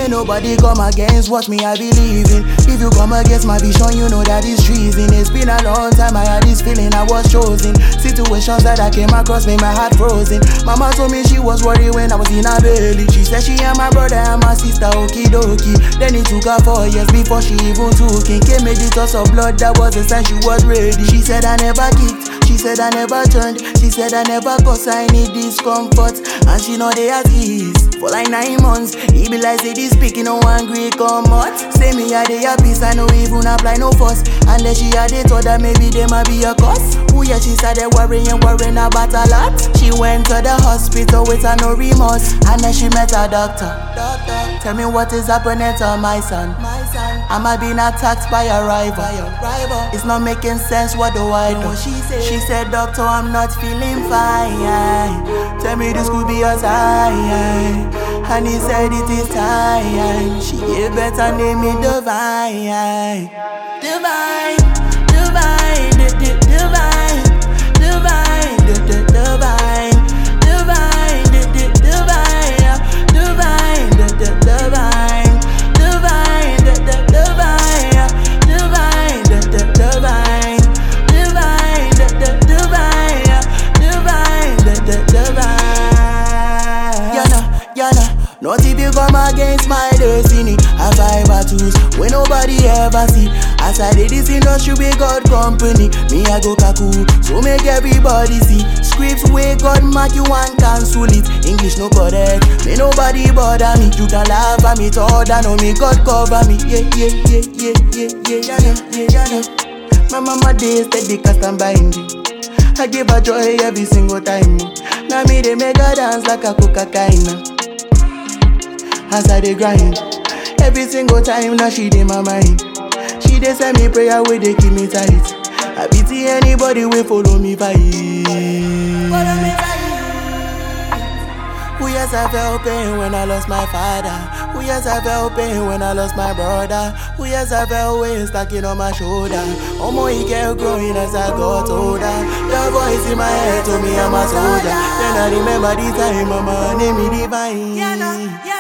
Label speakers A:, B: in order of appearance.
A: May nobody come against what me I believe in. If you come against my vision, you know that it's treason. It's been a long time I had this feeling I was chosen. Situations that I came across made my heart frozen. Mama told me she was worried when I was in her belly. She said she and my brother and my sister, okie dokie. Then it took her 4 years before she even took it. Came with the toss of blood, that was the sign she was ready. She said I never kicked, she said I never turned, she said I never cause I need discomfort. And she know they at ease for like 9 months. He be like say this speaking no angry come out. Say me a day a peace, I no even apply no fuss. And then she had it thought that maybe they might be a cause. Oh yeah, she started worrying about a lot. She went to the hospital with her no remorse. And then she met a doctor. Tell me what is happening to my son. Am I being attacked by a rival? It's not making sense, what do I do? She said, doctor, I'm not feeling fine. Tell me this could be a sign. And he said it is time. She gave birth and named me Divine. Divine, divine, divine, divine, divine, divine, divine, divine, divine, divine. Not if you come against my destiny. I fight battles when nobody ever see. As I did this industry with God company, me I go kaku, so make everybody see. Scripts where God mark you and cancel it. English no correct, may nobody bother me. You can laugh at me, thought I know me, God cover me. Yeah. My mama days steady cause I'm binding. I give her joy every single time. Now me they make her dance like a cocaine. As I dey grind, every single time now she dey my mind. She dey send me prayer where they keep me tight. I pity anybody wey follow me fight. Oh yes, I felt pain when I lost my father. Oh yes, I felt pain when I lost my brother. Oh yes, I felt weight stacking on my shoulder. Omo, he kept growing as I got older. Your voice in my head told me I'm a soldier. Then I remember the time mama named me Divine.